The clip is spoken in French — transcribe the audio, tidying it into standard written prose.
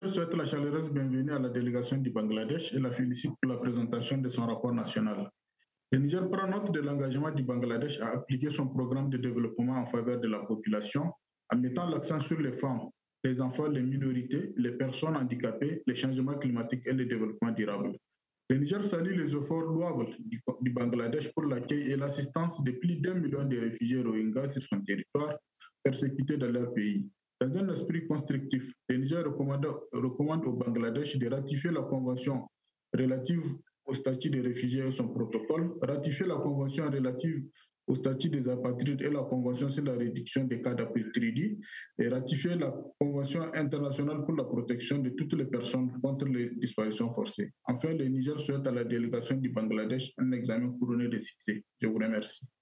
Je souhaite la chaleureuse bienvenue à la délégation du Bangladesh et la félicite pour la présentation de son rapport national. Le Niger prend note de l'engagement du Bangladesh à appliquer son programme de développement en faveur de la population en mettant l'accent sur les femmes, les enfants, les minorités, les personnes handicapées, les changements climatiques et le développement durable. Le Niger salue les efforts louables du Bangladesh pour l'accueil et l'assistance de plus d'1 million de réfugiés Rohingyas sur son territoire, persécutés dans leur pays. Dans un esprit constructif, le Niger recommande au Bangladesh de ratifier la Convention relative au statut des réfugiés et son protocole, ratifier la Convention relative au statut des apatrides et la Convention sur la réduction des cas d'apatridie et ratifier la Convention internationale pour la protection de toutes les personnes contre les disparitions forcées. Enfin, le Niger souhaite à la délégation du Bangladesh un examen couronné de succès. Je vous remercie.